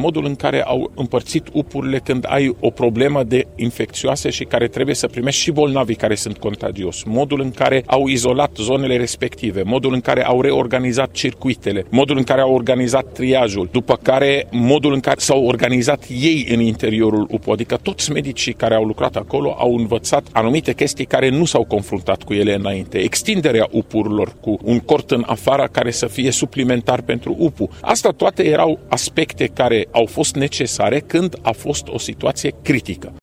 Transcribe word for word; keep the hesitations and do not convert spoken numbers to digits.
modul în care au împărțit U P-urile când ai o problemă de infecțioase și care trebuie să primești și bolnavii care sunt contagios, modul în care au izolat zonele respective, modul în care au reorganizat circuitele, modul în care au organizat triajul, după care modul în care s-au organizat ei în interiorul U P U, adică toți medicii care au lucrat acolo au învățat anumite chestii care nu s-au confruntat cu ele înainte. Extinderea U P U-urilor cu un cort în afară care să fie suplimentar pentru U P U. Asta toate erau aspecte care au fost necesare când a fost o situație critică.